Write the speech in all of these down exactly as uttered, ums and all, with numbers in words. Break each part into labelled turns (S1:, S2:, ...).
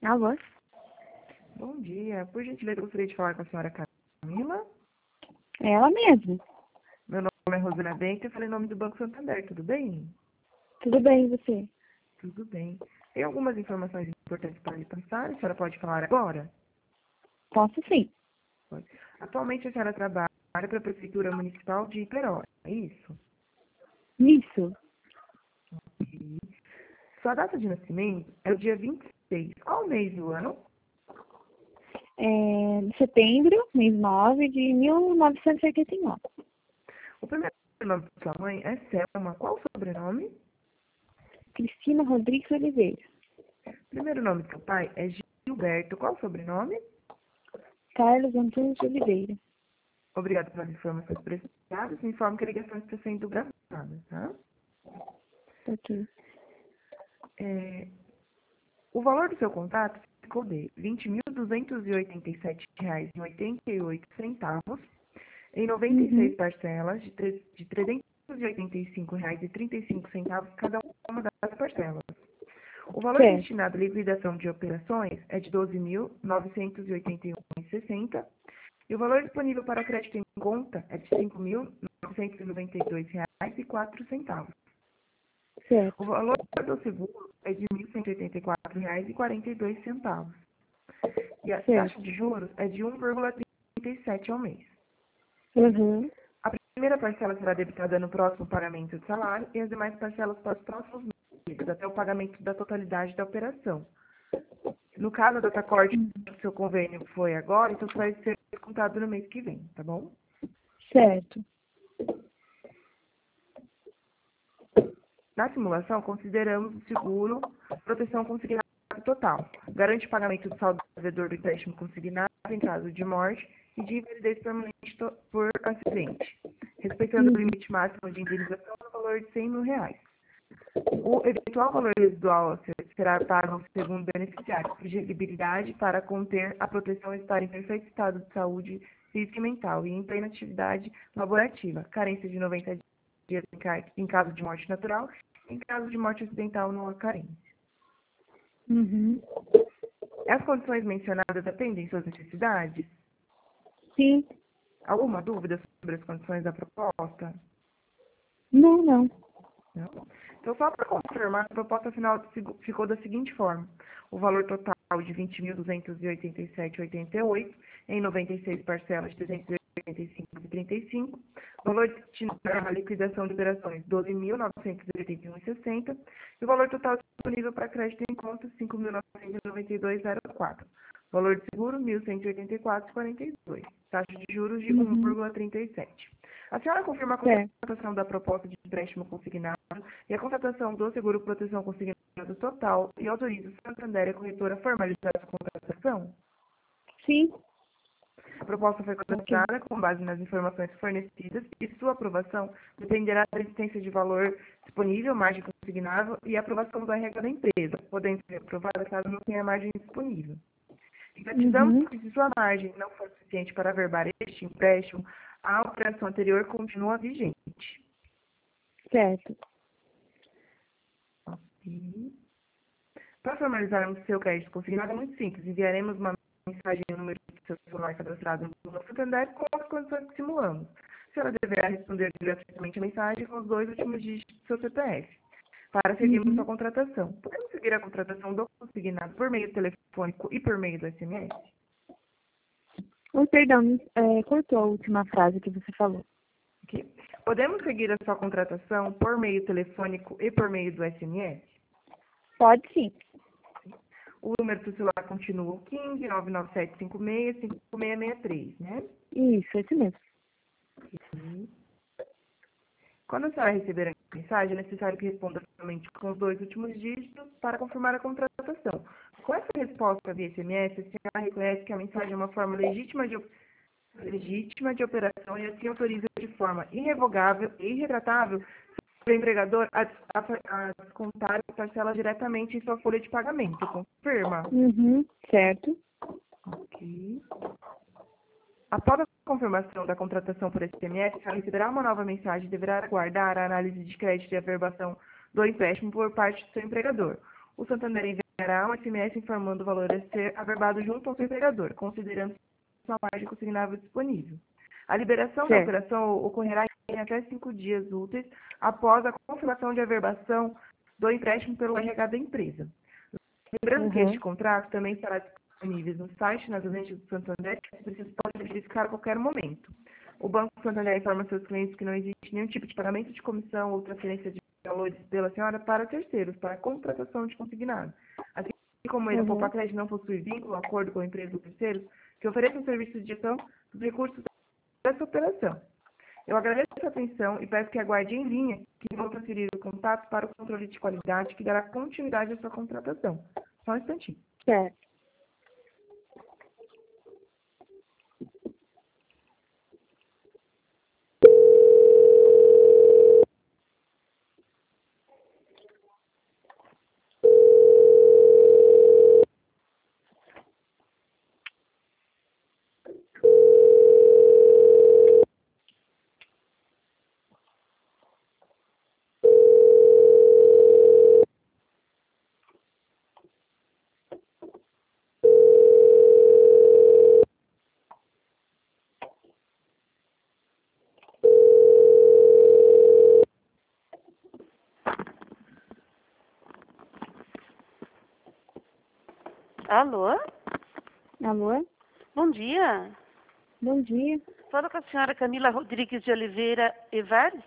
S1: Alô?
S2: Bom dia. Por gentileza, eu gostaria de falar com a senhora Camila.
S1: É ela mesmo.
S2: Meu nome é Rosana Bento e eu falei em nome do Banco Santander. Tudo bem?
S1: Tudo bem, e você?
S2: Tudo bem. Tem algumas informações importantes para lhe passar. A senhora pode falar agora?
S1: Posso sim.
S2: Pode. Atualmente, a senhora trabalha para a Prefeitura Municipal de Iperópolis. É isso?
S1: Isso.
S2: E sua data de nascimento é o dia vinte e seis. Qual mês do ano?
S1: É de setembro, mês nove de mil novecentos e oitenta e nove.
S2: O primeiro nome de sua mãe é Selma. Qual o sobrenome?
S1: Cristina Rodrigues Oliveira.
S2: O primeiro nome do seu pai é Gilberto. Qual o sobrenome?
S1: Carlos Antunes de Oliveira.
S2: Obrigado pelas informações prestadas. Me informo que a ligação está sendo gravada, tá?
S1: Ok.
S2: É, o valor do seu contrato ficou de vinte mil duzentos e oitenta e sete reais e oitenta e oito centavos em noventa e seis
S1: Uhum.
S2: parcelas de, tre- de trezentos e oitenta e cinco reais e trinta e cinco centavos cada uma das parcelas. O valor
S1: Certo.
S2: destinado à liquidação de operações é de doze mil novecentos e oitenta e um reais e sessenta centavos e o valor disponível para crédito em conta é de cinco mil novecentos e noventa e dois reais e quatro centavos. O
S1: Certo.
S2: valor do seguro é de mil cento e oitenta e quatro reais e quarenta e dois centavos. E a taxa
S1: Certo.
S2: de juros é de um vírgula trinta e sete ao mês.
S1: Uhum.
S2: A primeira parcela será debitada no próximo pagamento do salário e as demais parcelas para os próximos meses, até o pagamento da totalidade da operação. No caso, a data corte do seu convênio foi agora, então isso vai ser descontado no mês que vem, tá bom?
S1: Certo.
S2: Na simulação, consideramos o seguro proteção consignada total. Garante o pagamento do saldo do devedor do empréstimo consignado em caso de morte e de invalidez permanente to- por acidente, respeitando o
S1: Uhum.
S2: limite máximo de indenização no valor de cem mil reais. O eventual valor residual a ser- será pago segundo o beneficiário, por elegibilidade para conter a proteção estar em perfeito estado de saúde física e mental e em plena atividade laborativa, carência de noventa dias em ca- em caso de morte natural, em caso de morte acidental não há carência.
S1: Uhum.
S2: As condições mencionadas atendem suas necessidades?
S1: Sim.
S2: Alguma dúvida sobre as condições da proposta?
S1: Não, não.
S2: Não? Então, só para confirmar, a proposta final ficou da seguinte forma. O valor total de vinte mil duzentos e oitenta e sete reais e oitenta e oito centavos em noventa e seis parcelas de trezentos e oitenta e cinco reais e trinta e cinco centavos. Valor destinado à liquidação de operações doze mil novecentos e oitenta e um reais e sessenta centavos. E o valor total disponível para crédito em conta cinco mil novecentos e noventa e dois reais e quatro centavos. Valor de seguro mil cento e oitenta e quatro reais e quarenta e dois centavos. Taxa de juros de um
S1: Uhum.
S2: vírgula trinta e sete. A senhora confirma a
S1: Certo.
S2: contratação da proposta de empréstimo consignado e a contratação do seguro proteção consignado total e autoriza o Santander e a corretora a formalizar a contratação?
S1: Sim.
S2: A proposta foi
S1: Ok.
S2: contratada com base nas informações fornecidas e sua aprovação dependerá da existência de valor disponível, margem consignável e aprovação do R H da empresa, podendo ser aprovada caso não tenha margem disponível. Enfatizamos
S1: Uhum.
S2: que se sua margem não for suficiente para averbar este empréstimo, a operação anterior continua vigente.
S1: Certo.
S2: Ok. Para formalizarmos seu crédito consignado é muito simples. Enviaremos uma mensagem no número do seu celular cadastrado no Banco Santander com as condições que simulamos. A senhora deverá responder gratuitamente a mensagem com os dois últimos dígitos do seu C P F para seguirmos sua
S1: Uhum.
S2: contratação. Podemos seguir a contratação do consignado por meio telefônico e por meio do S M S?
S1: Oh, perdão, é, cortou a última frase que você falou.
S2: Ok? Podemos seguir a sua contratação por meio telefônico e por meio do S M S?
S1: Pode sim.
S2: O número do celular continua o quinze, nove nove sete cinco seis, cinco seis seis três, né?
S1: Isso, esse mesmo.
S2: Ok. Quando a senhora receber a mensagem, é necessário que responda somente com os dois últimos dígitos para confirmar a contratação. Com essa resposta via S M S, a senhora reconhece que a mensagem é uma forma legítima de, legítima de operação e assim autoriza de forma irrevogável e irretratável o empregador a, a, a descontar a parcela diretamente em sua folha de pagamento. Confirma?
S1: Uhum. Certo.
S2: Ok. Após a confirmação da contratação por S M S, ela receberá uma nova mensagem e deverá aguardar a análise de crédito e averbação do empréstimo por parte do seu empregador. O Santander enviará encaminhará um S M S informando o valor a ser averbado junto ao seu empregador, considerando sua margem consignável disponível. A liberação da
S1: Certo.
S2: operação ocorrerá em até cinco dias úteis após a confirmação de averbação do empréstimo pelo R H da empresa. Lembrando que este
S1: Uhum.
S2: contrato também estará disponível no site, nas agências do Santander, que vocês podem verificar a qualquer momento. O Banco Santander informa seus clientes que não existe nenhum tipo de pagamento de comissão ou transferência de valores pela senhora para terceiros, para contratação de consignado. Assim como ele, a
S1: Uhum.
S2: Poupa Crédito não possui vínculo, acordo com a empresa ou terceiros, que ofereçam serviço de gestão dos recursos dessa operação. Eu agradeço a atenção e peço que aguarde em linha que vou transferir o contato para o controle de qualidade que dará continuidade à sua contratação. Só um instantinho.
S1: Certo.
S3: Alô?
S1: Alô?
S3: Bom dia.
S1: Bom dia.
S3: Falo com a senhora Camila Rodrigues de Oliveira Evares.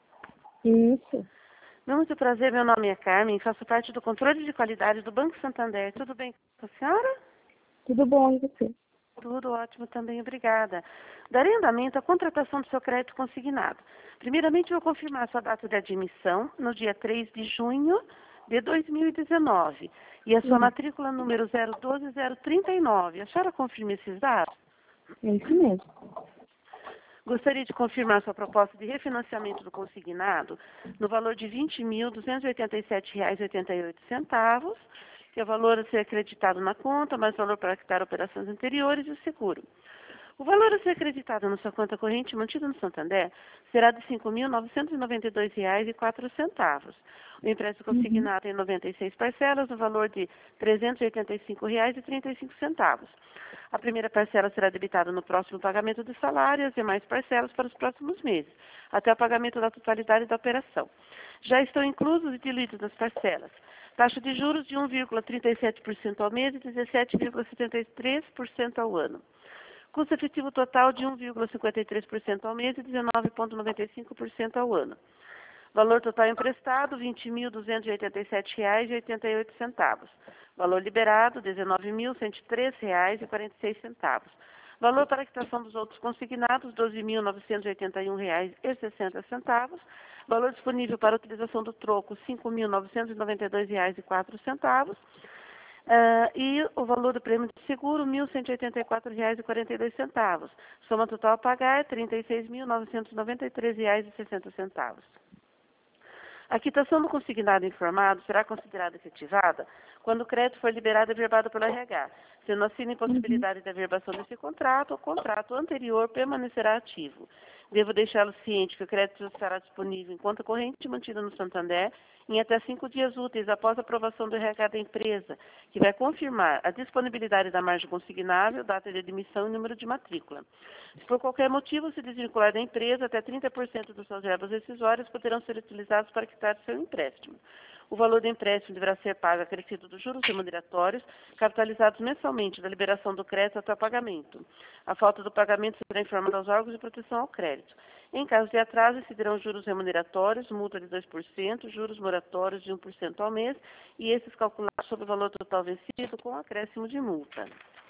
S1: Isso.
S3: Muito prazer, meu nome é Carmen, faço parte do controle de qualidade do Banco Santander. Tudo bem com a senhora?
S1: Tudo bom, e você?
S3: Tudo ótimo também, obrigada. Darei andamento à contratação do seu crédito consignado. Primeiramente, vou confirmar sua data de admissão no dia três de junho de dois mil e dezenove e a sua
S1: Isso.
S3: matrícula número zero doze zero trinta e nove. A senhora confirma esses dados?
S1: É isso mesmo.
S3: Gostaria de confirmar sua proposta de refinanciamento do consignado no valor de vinte mil duzentos e oitenta e sete reais e oitenta e oito centavos, que é o valor a ser acreditado na conta, mais valor para quitar operações anteriores e o seguro. O valor a ser acreditado na sua conta corrente mantida no Santander será de cinco mil novecentos e noventa e dois reais e quatro centavos. O empréstimo consignado em noventa e seis parcelas, no valor de trezentos e oitenta e cinco reais e trinta e cinco centavos. A primeira parcela será debitada no próximo pagamento do salário e as demais parcelas para os próximos meses, até o pagamento da totalidade da operação. Já estão inclusos e diluídos nas parcelas taxa de juros de um vírgula trinta e sete por cento ao mês e dezessete vírgula setenta e três por cento ao ano. Custo efetivo total de um vírgula cinquenta e três por cento ao mês e dezenove vírgula noventa e cinco por cento ao ano. Valor total emprestado, vinte mil duzentos e oitenta e sete reais e oitenta e oito centavos. Valor liberado, dezenove mil cento e três reais e quarenta e seis centavos. Valor para a quitação dos outros consignados, doze mil novecentos e oitenta e um reais e sessenta centavos. Valor disponível para utilização do troco, cinco mil novecentos e noventa e dois reais e quatro centavos. Uh, e o valor do prêmio de seguro, mil cento e oitenta e quatro reais e quarenta e dois centavos. Soma total a pagar, trinta e seis mil novecentos e noventa e três reais e sessenta centavos. A quitação do consignado informado será considerada efetivada quando o crédito for liberado e averbado pelo R H. Sendo assim, a impossibilidade de averbação desse contrato, o contrato anterior permanecerá ativo. Devo deixá-lo ciente que o crédito estará disponível em conta corrente mantida no Santander em até cinco dias úteis após a aprovação do R H da empresa, que vai confirmar a disponibilidade da margem consignável, data de admissão e número de matrícula. Se por qualquer motivo se desvincular da empresa, até trinta por cento dos seus verbas rescisórias poderão ser utilizados para quitar seu empréstimo. O valor do empréstimo deverá ser pago acrescido dos juros remuneratórios, capitalizados mensalmente da liberação do crédito até o pagamento. A falta do pagamento será informada aos órgãos de proteção ao crédito. Em caso de atraso, incidirão juros remuneratórios, multa de dois por cento, juros moratórios de um por cento ao mês, e esses calculados sobre o valor total vencido com acréscimo de multa.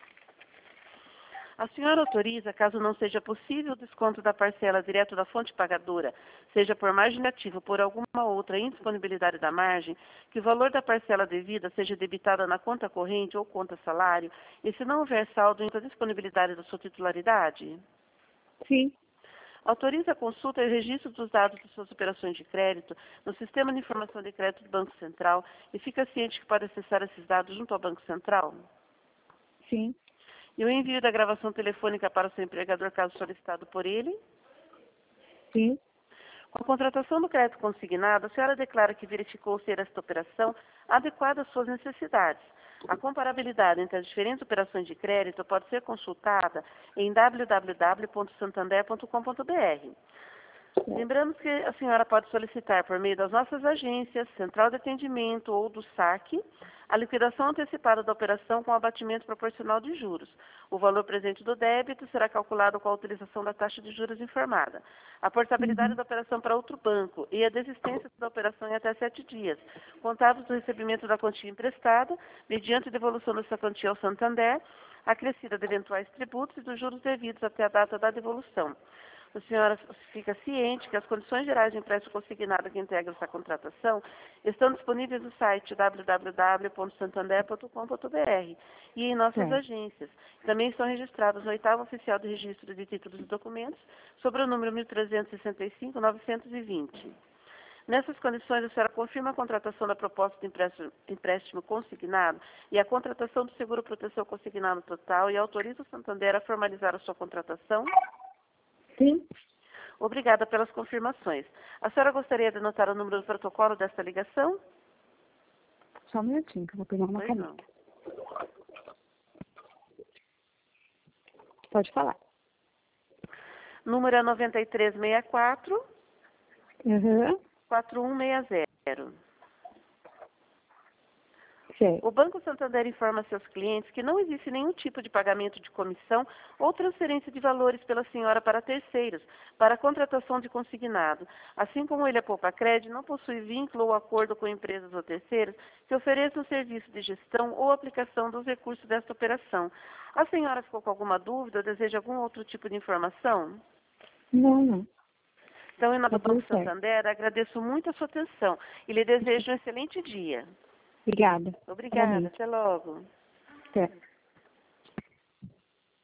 S3: A senhora autoriza, caso não seja possível o desconto da parcela direto da fonte pagadora, seja por margem ativa ou por alguma outra indisponibilidade da margem, que o valor da parcela devida seja debitado na conta corrente ou conta salário, e se não houver saldo em disponibilidade da sua titularidade?
S1: Sim.
S3: Autoriza a consulta e o registro dos dados de suas operações de crédito no Sistema de Informação de Crédito do Banco Central e fica ciente que pode acessar esses dados junto ao Banco Central?
S1: Sim.
S3: E o envio da gravação telefônica para o seu empregador, caso solicitado por ele?
S1: Sim.
S3: Com a contratação do crédito consignado, a senhora declara que verificou ser esta operação adequada às suas necessidades. A comparabilidade entre as diferentes operações de crédito pode ser consultada em w w w ponto santander ponto com ponto b r. Lembramos que a senhora pode solicitar por meio das nossas agências, central de atendimento ou do saque, a liquidação antecipada da operação com abatimento proporcional de juros. O valor presente do débito será calculado com a utilização da taxa de juros informada. A portabilidade
S1: Uhum.
S3: da operação para outro banco e a desistência da operação em até sete dias, contados do recebimento da quantia emprestada, mediante devolução dessa quantia ao Santander, acrescida de eventuais tributos e dos juros devidos até a data da devolução. A senhora fica ciente que as condições gerais de empréstimo consignado que integram essa contratação estão disponíveis no site w w w ponto santander ponto com ponto b r e em nossas
S1: Certo.
S3: agências. Também estão registrados no oitavo oficial de registro de títulos e documentos sobre o número mil trezentos e sessenta e cinco, novecentos e vinte. Nessas condições, a senhora confirma a contratação da proposta de empréstimo, empréstimo consignado e a contratação do seguro proteção consignado total e autoriza o Santander a formalizar a sua contratação?
S1: Sim.
S3: Obrigada pelas confirmações. A senhora gostaria de anotar o número do protocolo desta ligação?
S1: Só um minutinho, que eu vou pegar uma
S3: Pois
S1: caneta.
S3: não.
S1: Pode falar.
S3: Número é nove três seis quatro,
S1: Uhum.
S3: quatro um seis zero.
S1: Certo.
S3: O Banco Santander informa seus clientes que não existe nenhum tipo de pagamento de comissão ou transferência de valores pela senhora para terceiros, para a contratação de consignado. Assim como ele, a Poupa Crédito, não possui vínculo ou acordo com empresas ou terceiros que ofereçam serviço de gestão ou aplicação dos recursos desta operação. A senhora ficou com alguma dúvida ou deseja algum outro tipo de informação?
S1: Não, não.
S3: Então, em nome
S1: Tá
S3: do Banco
S1: tudo certo.
S3: Santander, agradeço muito a sua atenção e lhe desejo um excelente dia.
S1: Obrigada.
S3: Obrigada,
S1: Realmente.
S3: até logo.
S1: Certo.